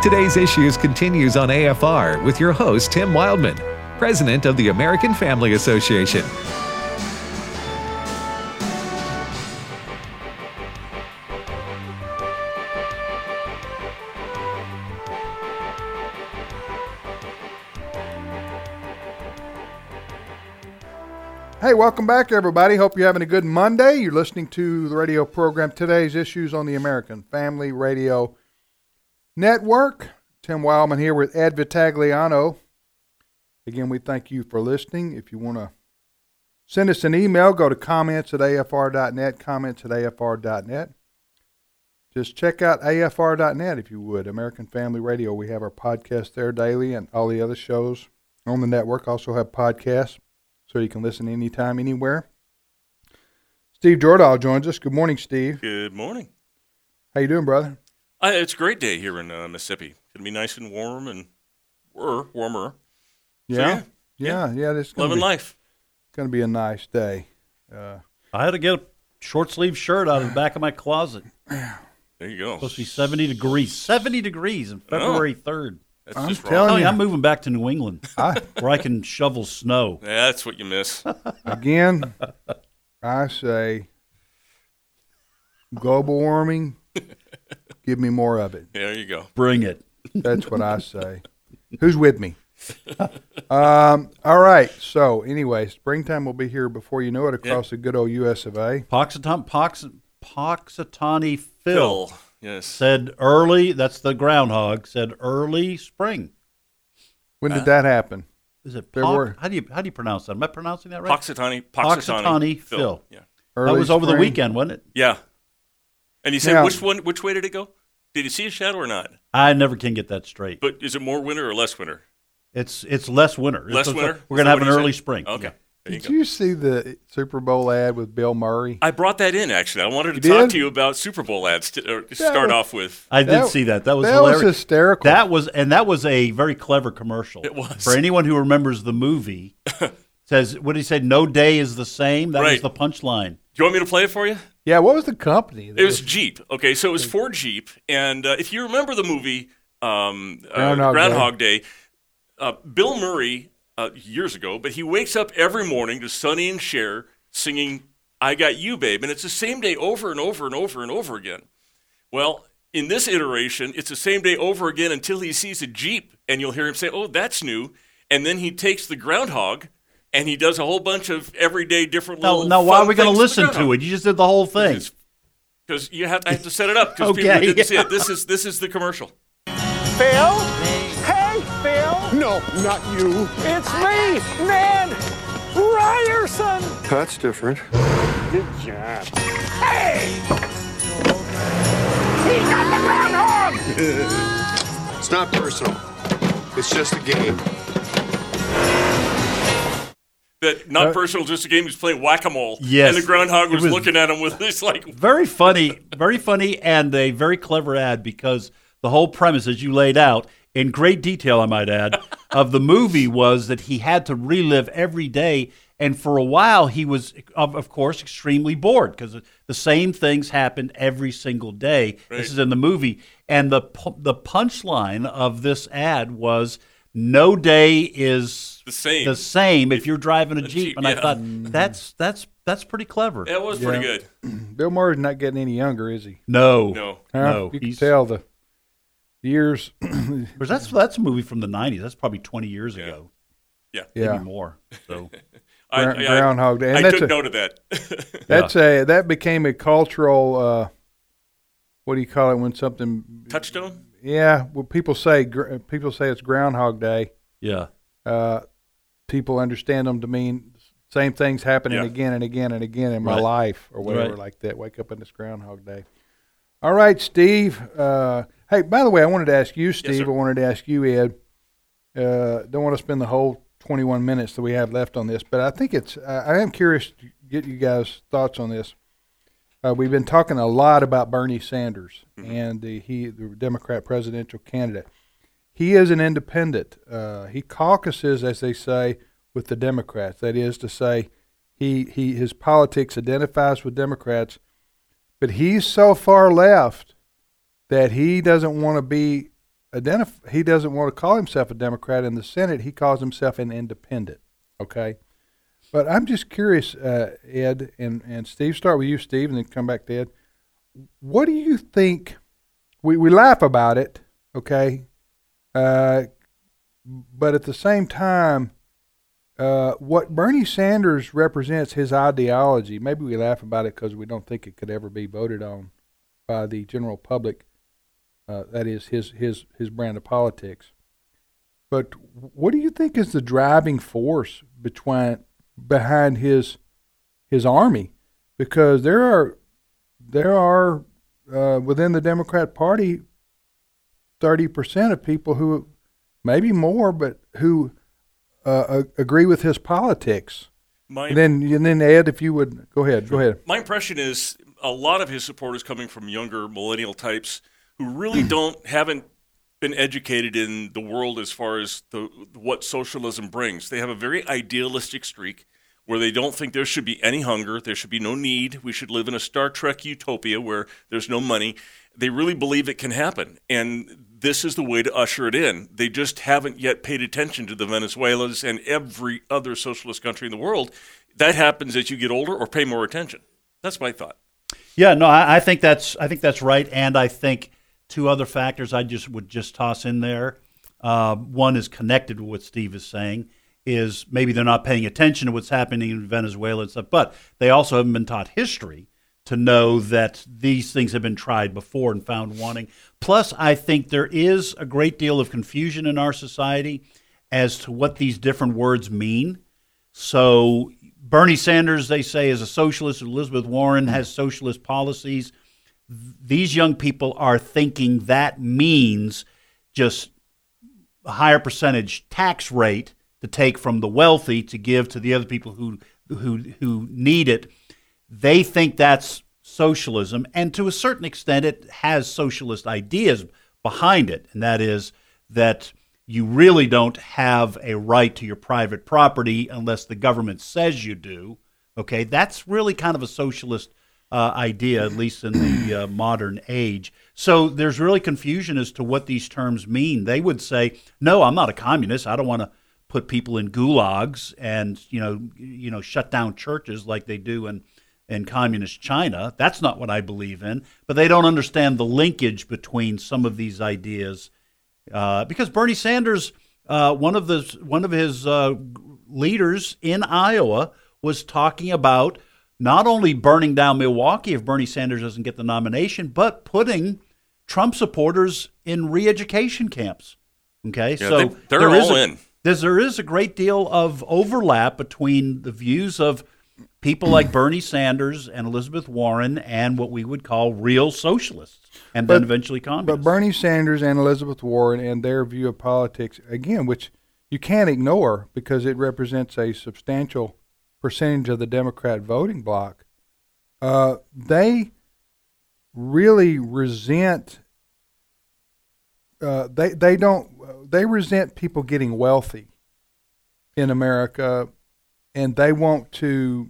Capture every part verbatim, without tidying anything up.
Today's Issues continues on A F R with your host, Tim Wildman, President of the American Family Association. Hey, welcome back, everybody. Hope you're having a good Monday. You're listening to the radio program Today's Issues on the American Family Radio Network. Tim Wildman here with Ed Vitagliano. Again, we thank you for listening. If you want to send us an email, go to comments at A F R dot net, comments at A F R dot net. Just check out A F R dot net if you would, American Family Radio. We have our podcast there daily, and all the other shows on the network also have podcasts. So you can listen anytime, anywhere. Steve Jordahl joins us. Good morning, Steve. Good morning. How you doing, brother? Uh, it's a great day here in uh, Mississippi. It's going to be nice and warm and or warmer. Yeah, so, yeah, yeah, yeah. This is loving be, life. It's going to be a nice day. Uh, I had to get a short sleeve shirt out of the back of my closet. There you go. It's supposed to be seventy degrees. seventy degrees on February third. That's I'm just wrong. telling Oh, you. yeah, I'm moving back to New England I, where I can shovel snow. Yeah, that's what you miss. again, I say global warming, give me more of it. There you go. Bring it. That's what I say. Who's with me? Um, all right. So, anyway, springtime will be here before you know it across the good old U S of A. Poxaton, Pox, Poxitani Phil, Phil. Yes. said early, that's the groundhog, said early spring. When did that happen? Is it There Pox? were- How do you how do you pronounce that? Am I pronouncing that right? Poxitani. Poxitani Poxitani. Phil. Yeah. Early that was over the spring? weekend, wasn't it? Yeah. And you said Now- which one? Which way did it go? Did you see a shadow or not? I never can get that straight. But is it more winter or less winter? It's it's less winter. Less It's- winter? We're Is going that to have what an you early said? spring. Okay. Yeah. There you Did go. you see the Super Bowl ad with Bill Murray? I brought that in actually. I wanted to You talk did? to you about Super Bowl ads to, or to start was- off with. I did That- see that. That was that was hilarious. hysterical. That was and that was a very clever commercial. It was. For anyone who remembers the movie. Says what did he say? No day is the same. That was Right. the punchline. Do you want me to play it for you? Yeah, what was the company? that It was Jeep. Okay, so it was Ford Jeep, and uh, if you remember the movie um, uh, Groundhog Groundhog Day, uh, Bill Murray uh, years ago, but he wakes up every morning to Sonny and Cher singing "I Got You, Babe," and it's the same day over and over and over and over again. Well, in this iteration, it's the same day over again until he sees a Jeep, and you'll hear him say, "Oh, that's new," and then he takes the groundhog. And he does a whole bunch of everyday different Now, little now why fun are we going to things listen to it? You just did the whole thing. Because you have, I have to set it up because Okay, people didn't yeah. see it. This is this is the commercial. Phil? Hey, Phil! No, not you. It's me, man! Ryerson! That's different. Good job. Hey! He got the groundhog! It's not personal. It's just a game. That not Uh, personal, just a game. He's playing whack-a-mole. Yes. And the groundhog was, It was- looking at him with this like, Very funny, very funny, and a very clever ad because the whole premise, as you laid out in great detail, I might add, of the movie was that he had to relive every day. And for a while, he was, of, of course, extremely bored because the same things happened every single day. Right. This is in the movie. And the pu- the punchline of this ad was, no day is the same. the same if you're driving a A Jeep. Jeep, And I yeah. thought, that's that's that's pretty clever. That was pretty Yeah. good. Bill Murray's not getting any younger, is he? No. No. Huh? No. You can he's- tell the years. Because that's that's a movie from the nineties. That's probably twenty years Yeah. ago, Yeah. Yeah, maybe more. So I, Gra- I- I- Groundhog Day. And I that's took a- note of that. that's a that became a cultural. Uh, what do you call it when something? Touchstone? Yeah, well, people say gr- people say it's Groundhog Day. yeah, Uh, people understand them to mean same things happening Yeah. again and again and again in my Right. life or whatever Right. like that. Wake up on this Groundhog Day. All right, Steve. Uh, hey, by the way, I wanted to ask you, Steve. sir. I wanted to ask you, Ed. Uh, don't want to spend the whole twenty-one minutes that we have left on this, but I think it's. Uh, I am curious to get you guys' thoughts on this. Uh, we've been talking a lot about Bernie Sanders Mm-hmm. and the he the Democrat presidential candidate. He is an independent. Uh, he caucuses, as they say, with the Democrats. That is to say, he, he his politics identifies with Democrats, but he's so far left that he doesn't want to be identify. He doesn't want to call himself a Democrat in the Senate. He calls himself an independent. Okay, but I'm just curious, uh, Ed and and Steve. Start with you, Steve, and then come back to Ed. What do you think? We we laugh about it, okay, uh, but at the same time, uh, what Bernie Sanders represents, his ideology. Maybe we laugh about it because we don't think it could ever be voted on by the general public. Uh, that is his his his brand of politics. But what do you think is the driving force between behind his his army? Because there are there are uh, within the Democrat Party thirty percent of people who, maybe more, but who uh, agree with his politics. My, and then and then Ed, if you would go ahead, go ahead. My impression is a lot of his support is coming from younger millennial types who really don't haven't been educated in the world as far as the what socialism brings. They have a very idealistic streak where they don't think there should be any hunger, there should be no need, we should live in a Star Trek utopia where there's no money. They really believe it can happen, and this is the way to usher it in. They just haven't yet paid attention to the Venezuelans and every other socialist country in the world. That happens as you get older or pay more attention. That's my thought. Yeah, no, I, I think that's I think that's right, and I think two other factors I just would just toss in there. Uh, one is connected to what Steve is saying, is maybe they're not paying attention to what's happening in Venezuela and stuff, but they also haven't been taught history to know that these things have been tried before and found wanting. Plus, I think there is a great deal of confusion in our society as to what these different words mean. So Bernie Sanders, they say, is a socialist. Elizabeth Warren has socialist policies. These young people are thinking that means just a higher percentage tax rate to take from the wealthy to give to the other people who who who need it. They think that's socialism, and to a certain extent it has socialist ideas behind it, and that is that you really don't have a right to your private property unless the government says you do. Okay, that's really kind of a socialist Uh, idea, at least in the uh, modern age. So there's really confusion as to what these terms mean. They would say, "No, I'm not a communist. I don't want to put people in gulags and you know, you know, shut down churches like they do in in communist China. That's not what I believe in." But they don't understand the linkage between some of these ideas, uh, because Bernie Sanders, uh, one of the one of his uh, leaders in Iowa, was talking about not only burning down Milwaukee if Bernie Sanders doesn't get the nomination, but putting Trump supporters in re-education camps. Okay, yeah, so they, they're there is all a, in. There's, there is a great deal of overlap between the views of people like Bernie Sanders and Elizabeth Warren and what we would call real socialists, and but, then eventually communists. But Bernie Sanders and Elizabeth Warren and their view of politics, again, which you can't ignore because it represents a substantial percentage of the Democrat voting bloc, uh, they really resent. Uh, they they don't. They resent people getting wealthy in America, and they want to.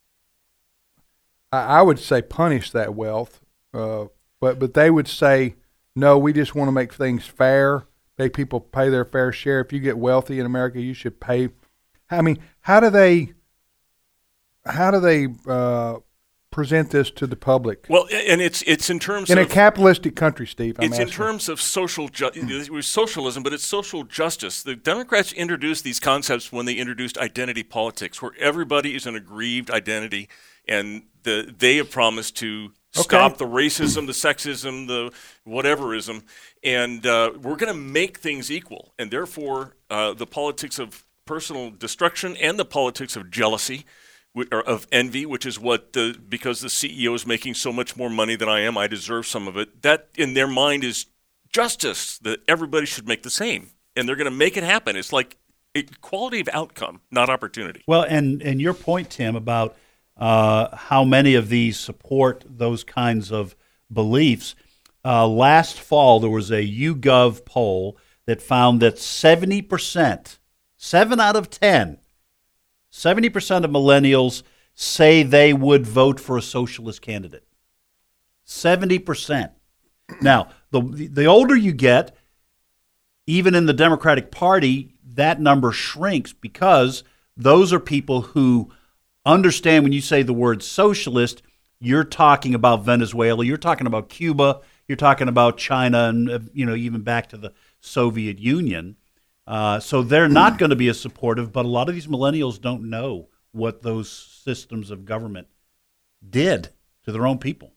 I, I would say punish that wealth, uh, but but they would say no. We just want to make things fair. Make people pay their fair share. If you get wealthy in America, you should pay. I mean, how do they? How do they uh, present this to the public? Well, and it's it's in terms in of, a capitalistic country, Steve. I'm it's asking. in terms of social ju- it was socialism, but it's social justice. The Democrats introduced these concepts when they introduced identity politics, where everybody is an aggrieved identity, and the they have promised to stop okay. the racism, the sexism, the whateverism, and uh, we're going to make things equal, and therefore uh, the politics of personal destruction and the politics of jealousy. Or of envy, which is what the because the C E O is making so much more money than I am, I deserve some of it. That in their mind is justice, that everybody should make the same, and they're going to make it happen. It's like equality of outcome, not opportunity. Well, and and your point, Tim, about uh, how many of these support those kinds of beliefs. Uh, last fall, there was a YouGov poll that found that seventy percent, seven out of ten. seventy percent of millennials say they would vote for a socialist candidate. seventy percent. Now, the the older you get, even in the Democratic Party, that number shrinks because those are people who understand when you say the word socialist, you're talking about Venezuela, you're talking about Cuba, you're talking about China, and uh, you know, even back to the Soviet Union. Uh, so they're not going to be as supportive, but a lot of these millennials don't know what those systems of government did to their own people.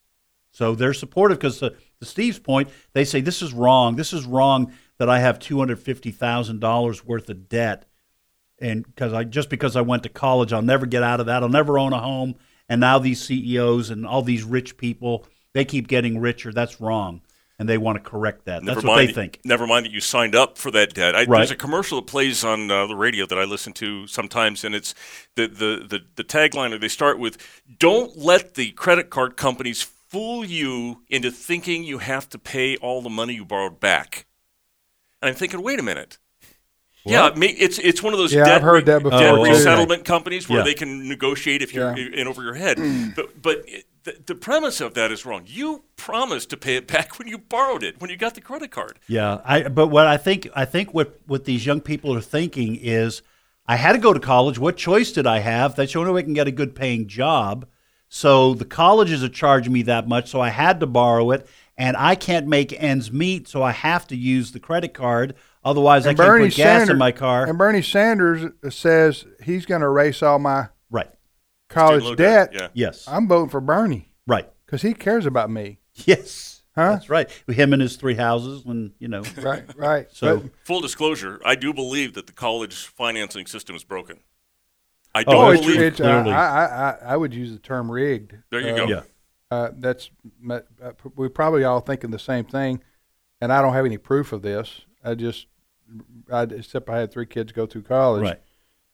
So they're supportive because, to, to Steve's point, they say, this is wrong. This is wrong that I have two hundred fifty thousand dollars worth of debt. And because I just because I went to college, I'll never get out of that. I'll never own a home. And now these C E Os and all these rich people, they keep getting richer. That's wrong. And they want to correct that. Never That's what mind, they think. Never mind that you signed up for that debt. I, Right. There's a commercial that plays on uh, the radio that I listen to sometimes, and it's the, the, the, the tagline, or they start with, don't let the credit card companies fool you into thinking you have to pay all the money you borrowed back. And I'm thinking, wait a minute. What? Yeah, it may- it's it's one of those Yeah, debt, I've heard that before, debt too. resettlement companies where Yeah. they can negotiate if you're Yeah. in over your head. but but it, the, the premise of that is wrong. You promised to pay it back when you borrowed it, when you got the credit card. Yeah, I. But what I think, I think what what these young people are thinking is, I had to go to college. What choice did I have? That's the only way I can get a good paying job. So the colleges are charging me that much, so I had to borrow it, and I can't make ends meet, so I have to use the credit card. Otherwise, I And can't Bernie put gas Sanders, in my car. And Bernie Sanders says he's going to erase all my Right. college Student loan debt. Yeah. Yes. I'm voting for Bernie Right. because he cares about me. Yes. Huh? That's right. Him and his three houses, and you know. Right, right. So- But- Full disclosure, I do believe that the college financing system is broken. I Oh, don't oh, it's, believe it's, uh, clearly. I, I, I, I would use the term rigged. There you Uh, go. Yeah. Uh, that's uh, we're probably all thinking the same thing, and I don't have any proof of this. I just, I, except I had three kids go through college. Right.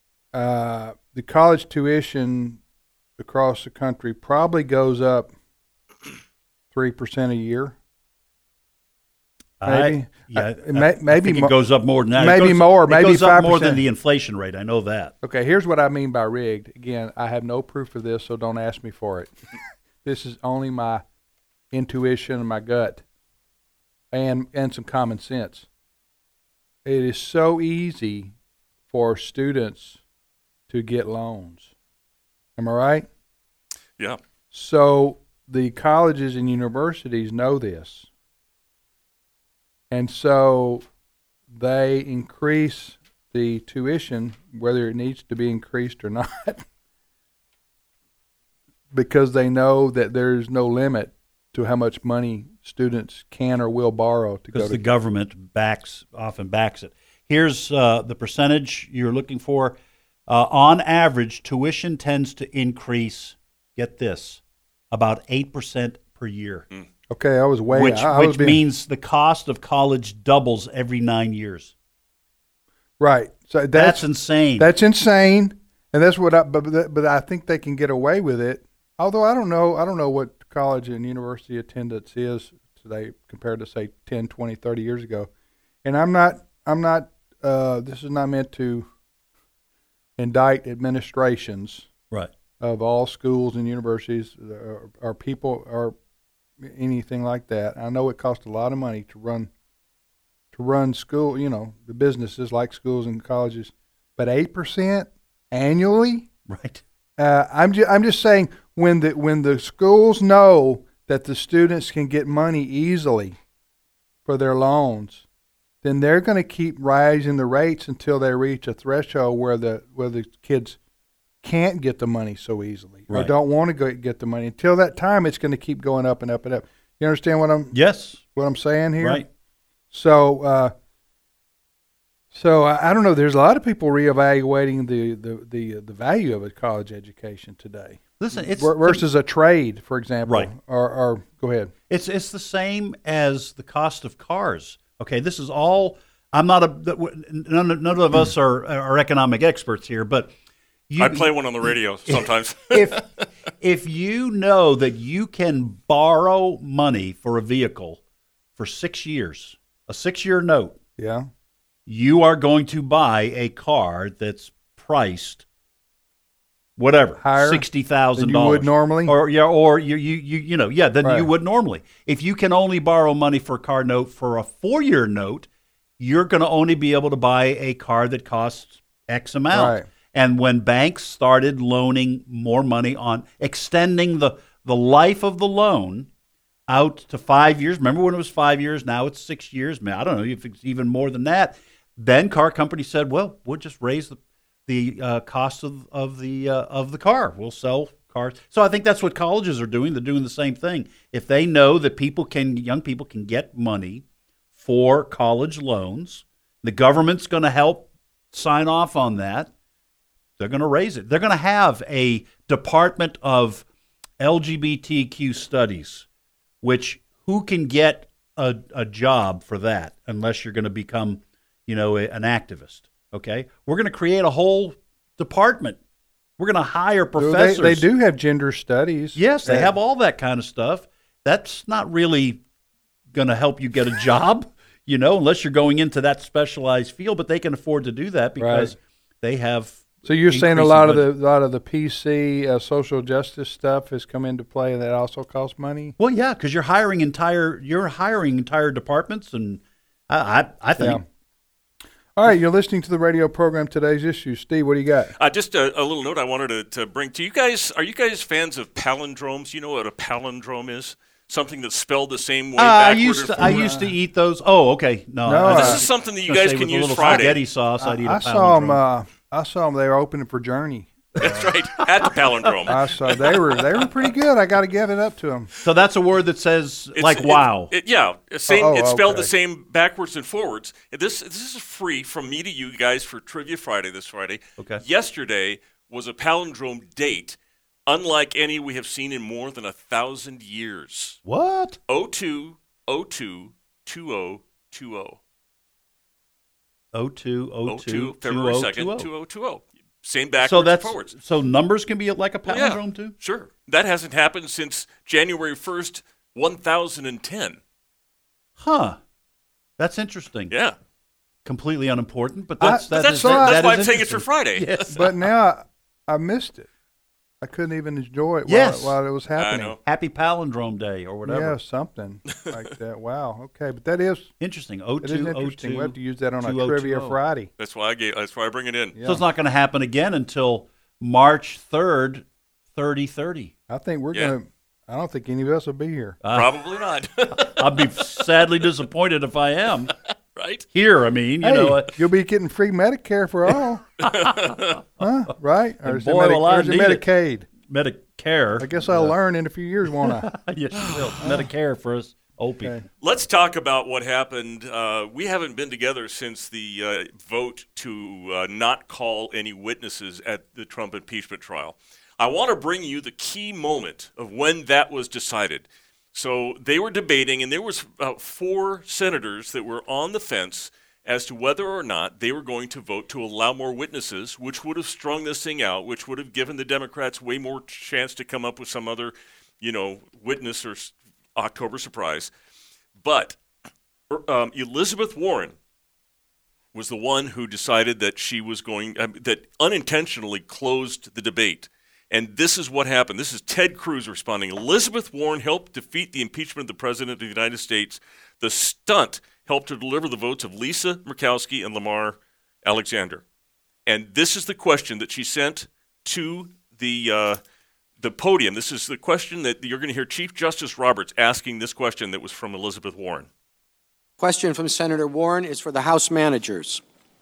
Uh, the college tuition across the country probably goes up three percent a year. Maybe. I, yeah, I- I- may- I maybe think mo- it goes up more than that. It maybe goes- more, It maybe goes up more than five percent. the inflation rate. I know that. Okay, here's what I mean by rigged. Again, I have no proof of this, so don't ask me for it. This is only my intuition and my gut, and and some common sense. It is so easy for students to get loans. Am I right? Yeah. So the colleges and universities know this. And so they increase the tuition, whether it needs to be increased or not, because they know that there's no limit to how much money students can or will borrow to go Because to the government backs often backs it. Here's uh, the percentage you're looking for. Uh, on average, tuition tends to increase. Get this, about eight percent per year, Okay, I was way which I, I was which being, means the cost of college doubles every nine years. right. So That's, that's insane. That's insane, and that's what I. But but but I think they can get away with it. Although I don't know, I don't know what college and university attendance is today compared to say ten, twenty, thirty years ago. And I'm not, I'm not. Uh, this is not meant to indict administrations right. of all schools and universities or, or people or anything like that. I know it costs a lot of money to run to run school, you know, the businesses like schools and colleges, but eight percent annually. Right. Uh, I'm just I'm just saying when the when the schools know that the students can get money easily for their loans, then they're going to keep rising the rates until they reach a threshold where the where the kids can't get the money so easily or Right. don't want to go get the money. Until that time, it's going to keep going up and up and up. You understand what I'm Yes. what I'm saying here? Right. So, uh, so I, I don't know. There's a lot of people reevaluating the the the, the value of a college education today Listen, it's ver- versus a trade, for example. Right. Or, or go ahead. It's it's the same as the cost of cars. Okay, this is all. I'm not a. None, of- none of us are are economic experts here, but you, I play one on the radio sometimes. if if you know that you can borrow money for a vehicle for six years, a six-year note, Yeah. you are going to buy a car that's priced whatever Higher sixty thousand than you dollars would normally? or yeah, or you you you you know yeah than Right. you would normally. If you can only borrow money for a car note for a four-year note, you're going to only be able to buy a car that costs X amount. Right. And when banks started loaning more money on extending the, the life of the loan out to five years, remember when it was five years? Now it's six years. Man, I don't know if it's even more than that. Then car companies said, well, we'll just raise the, the uh, cost of, of, the, uh, of the car. We'll sell cars. So I think that's what colleges are doing. They're doing the same thing. If they know that people can, young people can get money for college loans, the government's going to help sign off on that. They're going to raise it. They're going to have a Department of L G B T Q studies, which who can get a, a job for that unless you're going to become, you know, a, an activist. Okay, we're going to create a whole department. We're going to hire professors. They, they do have gender studies. Yes, they that, have all that kind of stuff. That's not really going to help you get a job, you know, unless you're going into that specialized field. But they can afford to do that because right. they have. So you're saying a lot of the budget. a lot of the P C uh, social justice stuff has come into play, and that also costs money. Well, yeah, because you're hiring entire you're hiring entire departments, and I I, I think. Yeah. All right, you're listening to the radio program Today's Issue. Steve, what do you got? Uh, just a, a little note I wanted to, to bring to you guys. Are you guys fans of palindromes? You know what a palindrome is? Something that's spelled the same way Uh, I backward used and to, I forward. used to eat those. Oh, okay. No, No, I, uh, This is something that you I was guys gonna can say with a use little Friday. spaghetti sauce. I'd eat a I saw them. palindrome. Uh, I saw them. They were opening for Journey. That's right, at the palindrome. I saw they were they were pretty good. I got to give it up to them. So that's a word that says It's- like it- wow. it- yeah, same. Oh, oh, it's spelled okay. the same backwards and forwards. This this is free from me to you guys for Trivia Friday this Friday. Okay. Yesterday was a palindrome date, unlike any we have seen in more than a thousand years. What? oh two oh two two oh two oh. oh two oh oh two two February second two oh two oh two oh. Same backwards So that's and forwards. so numbers can be like a Well, yeah, palindrome too. Sure. That hasn't happened since January first, one thousand ten. Huh. That's interesting. Yeah. Completely unimportant, but I- that's but that That's, is- that's that why is I'm saying it's for interesting. Friday. Yes. But now I, I missed it. I couldn't even enjoy it Yes. while, while it was happening. I know. Happy Palindrome Day or whatever. Yeah, something like that. Wow. Okay, but that is Interesting. oh it is two oh interesting. two We'll have to use that on a two oh two Trivia oh. Friday. That's why I gave, that's why I bring it in. Yeah. So it's not going to happen again until March third, thirty thirty. I think we're Yeah. gonna. I don't think any of us will be here. Probably not. I'll be sadly disappointed if I am. Right? Here, I mean, you hey, know. uh, you'll be getting free Medicare for all. huh? Right? Or is, boy, it, Medi- will I or is it need it. Medicaid? Medicare. I guess I'll learn in a few years, won't I? Yes, you will. Medicare for us old people. Okay. Let's talk about what happened. Uh, we haven't been together since the uh, vote to uh, not call any witnesses at the Trump impeachment trial. I want to bring you the key moment of when that was decided. So they were debating, and there was uh, four senators that were on the fence as to whether or not they were going to vote to allow more witnesses, which would have strung this thing out, which would have given the Democrats way more chance to come up with some other, you know, witness or s- October surprise. But um, Elizabeth Warren was the one who decided that she was going, uh, that unintentionally closed the debate. And this is what happened. This is Ted Cruz responding. Elizabeth Warren helped defeat the impeachment of the President of the United States. The stunt helped to deliver the votes of Lisa Murkowski and Lamar Alexander. And this is the question that she sent to the uh, the podium. This is the question that you're going to hear Chief Justice Roberts asking this question that was from Elizabeth Warren. Question from Senator Warren is for the House managers.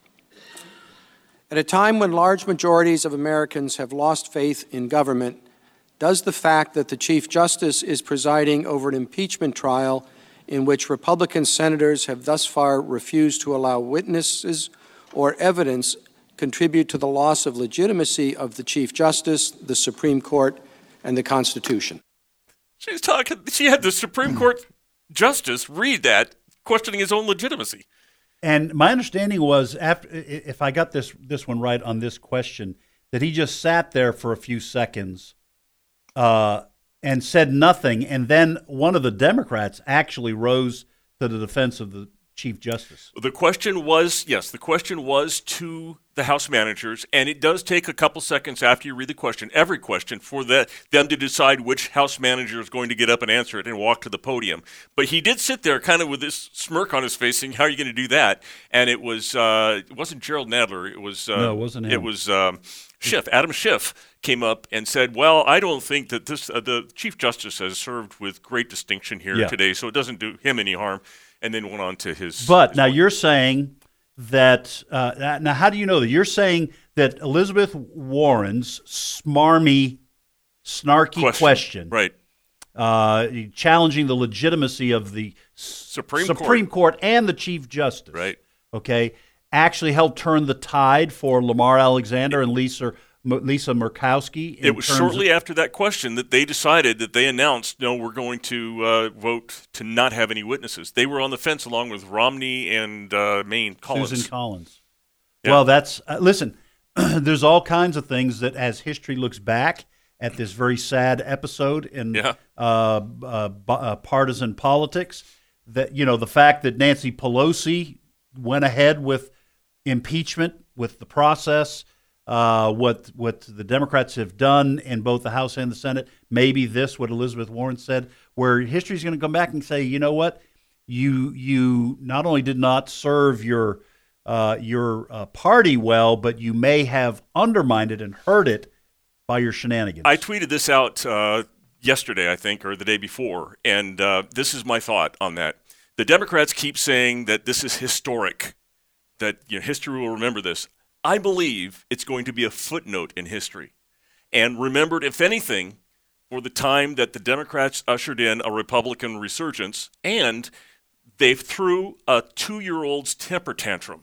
At a time when large majorities of Americans have lost faith in government, does the fact that the Chief Justice is presiding over an impeachment trial in which Republican senators have thus far refused to allow witnesses or evidence contribute to the loss of legitimacy of the Chief Justice, the Supreme Court, and the Constitution? She's talking. She had the Supreme Court justice read that, questioning his own legitimacy. And my understanding was, after, if I got this this one right on this question, that he just sat there for a few seconds uh, and said nothing, and then one of the Democrats actually rose to the defense of the Chief Justice. The question was, yes, the question was to the House managers, and it does take a couple seconds after you read the question, every question, for the, them to decide which House manager is going to get up and answer it and walk to the podium. But he did sit there kind of with this smirk on his face saying, how are you going to do that? And it was, uh, it wasn't Gerald Nadler. It was, uh, no, it wasn't him. It was um, Schiff. Adam Schiff came up and said, well, I don't think that this, uh, the Chief Justice has served with great distinction here Yeah. today, so it doesn't do him any harm. And then went on to his. But his now point. you're saying that. Uh, now, how do you know that? You're saying that Elizabeth Warren's smarmy, snarky question, question. Right. uh, challenging the legitimacy of the Supreme, Supreme Court. Court and the Chief Justice, Right. okay, actually helped turn the tide for Lamar Alexander and Lisa Lisa Murkowski. in It was terms shortly of, after that question that they decided that they announced, no, we're going to uh, vote to not have any witnesses. They were on the fence along with Romney and uh, Maine Collins. Susan Collins. Yeah. Well, that's uh, listen. There's all kinds of things that, as history looks back at this very sad episode in Yeah. uh, uh, b- uh, partisan politics, that you know the fact that Nancy Pelosi went ahead with impeachment, with the process. Uh, what what the Democrats have done in both the House and the Senate, maybe this, what Elizabeth Warren said, where history's going to come back and say, you know what, you you not only did not serve your uh, your uh, party well, but you may have undermined it and hurt it by your shenanigans. I tweeted this out uh, yesterday, I think, or the day before, and uh, this is my thought on that. The Democrats keep saying that this is historic, that you know, history will remember this. I believe it's going to be a footnote in history and remembered, if anything, for the time that the Democrats ushered in a Republican resurgence, and they threw a two-year-old's temper tantrum.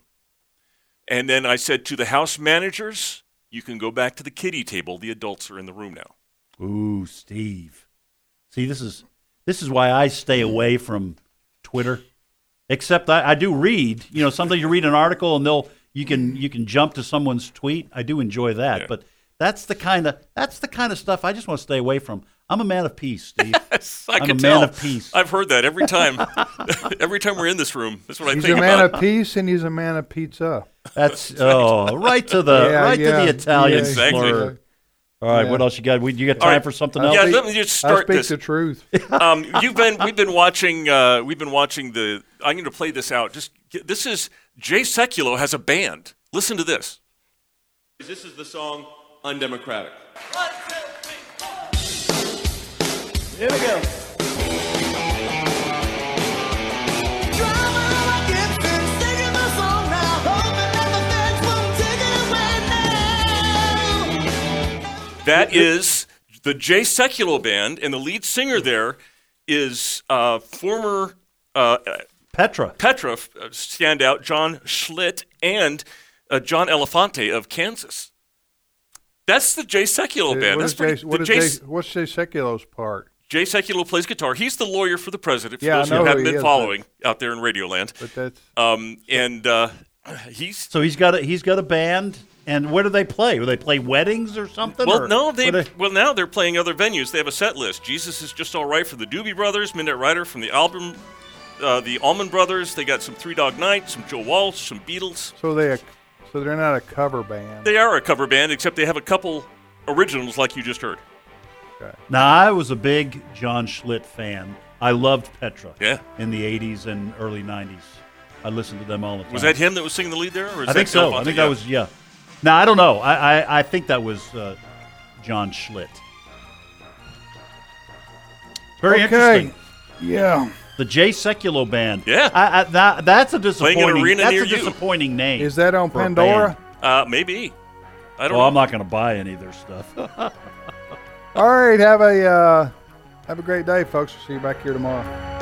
And then I said to the House managers, you can go back to the kiddie table. The adults are in the room now. Ooh, Steve. See, this is this is why I stay away from Twitter. Except I, I do read. You know, sometimes you read an article and they'll you can you can jump to someone's tweet. I do enjoy that, Yeah. but that's the kind of that's the kind of stuff I just want to stay away from. I'm a man of peace, Steve. Yes, I I'm can a tell. man of peace. I've heard that every time. Every time we're in this room, that's what I He's think a man about. of peace and he's a man of pizza. That's oh, right to the Yeah, right yeah, to the Italian yeah, Exactly. slur. All right, Yeah. what else you got? We, you got All time right. for something I else? Yeah, speak- let me just I start speak this. the truth. Um, you've been we've been watching uh, we've been watching the. I'm going to play this out. Just this is Jay Sekulow has a band. Listen to this. This is the song Undemocratic. Here we go. That is the Jay Sekulow band, and the lead singer there is uh, former uh, Petra. Petra uh, standout John Schlitt and uh, John Elefante of Kansas. That's the Jay Sekulow band. What That's is pretty, Jay, what the is Jay, Jay, what's Jay Sekulow's part? Jay Sekulow plays guitar. He's the lawyer for the president, for Yeah, I those who know who haven't he been is, following out there in Radioland. But that's Um, and uh, he's So he's got a he's got a band, and where do they play? Do they play weddings or something? well, or no, they what do well now they're playing other venues. They have a set list. Jesus is Just All Right for the Doobie Brothers, Midnight Rider from the album, uh, the Allman Brothers. They got some Three Dog Night, some Joe Walsh, some Beatles. so they so they're not a cover band. They are a cover band, except they have a couple originals like you just heard. Now, I was a big John Schlitt fan. I loved Petra. Yeah. In the eighties and early nineties, I listened to them all the time. Was that him that was singing the lead there? Or is I think that so. Elefante? I think Yeah. that was yeah. Now I don't know. I I, I think that was uh, John Schlitt. Very Okay. interesting. Yeah. The Jay Sekulow band. Yeah. I, I, that, that's a disappointing. arena that's near a you. disappointing name. Is that on for a Pandora? band. Uh, maybe. I don't Well, know. I'm not going to buy any of their stuff. All right. Have a uh, have a great day, folks. We'll see you back here tomorrow.